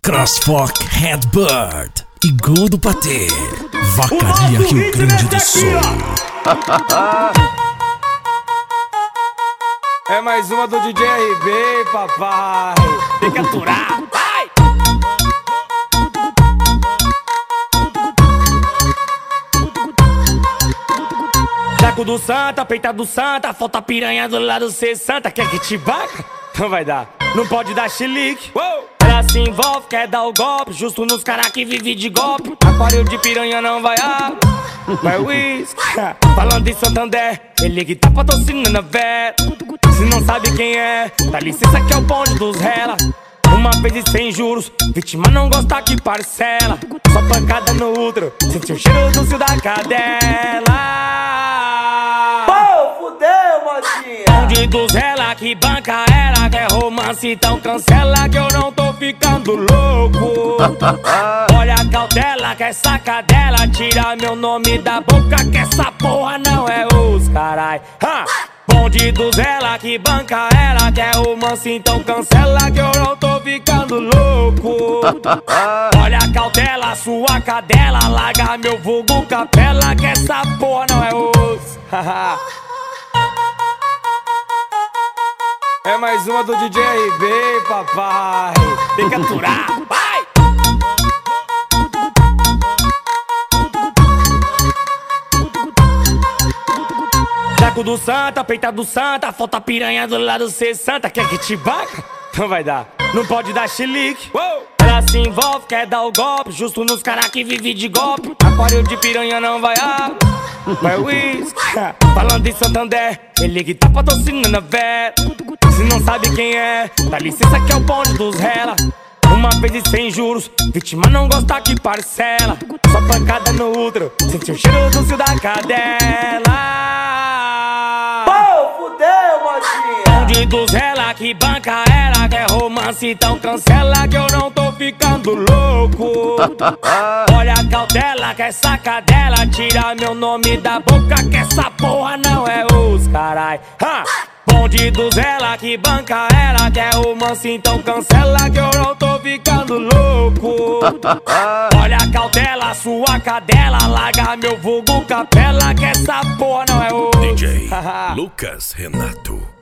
Crossfork Headbird e Gol do Patê, Vacaria Rio Grande do Sul. É mais uma do DJ RB, papai. Tem que aturar, vai! Jaco do Santa, peita do Santa, falta piranha do lado cê santa. Quer que te baca? Não vai dar. Não pode dar chilique. Ela se envolve, quer dar o golpe, justo nos caras que vive de golpe. Aquário de piranha não vai vai whisky. Falando em Santander, ele que tá patrocinando a Vera. Se não sabe quem é, dá licença que é o bonde dos rela. Uma vez e sem juros, vítima não gosta que parcela. Só pancada no útero, sente o cheiro do cio da cadela. Fudeu, mocinha. Bonde dos rela que banca ela, quer romance, então cancela que eu não tô ficando louco. Olha a cautela, que essa cadela tira meu nome da boca, que essa porra não é os carai. Bonde dos ela que banca ela, quer romance, então cancela que eu não tô ficando louco. Olha a cautela, sua cadela, larga meu vulgo capela, que essa porra não é os. É mais uma do DJ RB, papai. Tem que aturar, vai! Jaco do Santa, peita do Santa, falta piranha do lado cê santa. Quer que te baca? Não vai dar. Não pode dar chilique. Ela se envolve, quer dar o golpe, justo nos caras que vive de golpe. Aquário de piranha não vai whisky. Falando em Santander, ele que tá patrocinando a Vera. Se não sabe quem é, dá licença que é o bonde dos rela. Uma vez e sem juros, vítima não gosta que parcela. Só pancada no útero, sente o cheiro do cio da cadela. Fudeu, mocinha. Bonde dos rela que banca ela, quer romance, então cancela que eu não tô ficando louco. Olha a cautela, que essa cadela tira meu nome da boca, que essa porra não é os carai. Bonde dos rela que banca ela, quer romance, então cancela que eu não tô ficando louco. Olha a cautela, sua cadela, larga meu vulgo capela, que essa porra não é o DJ Lucas Renato.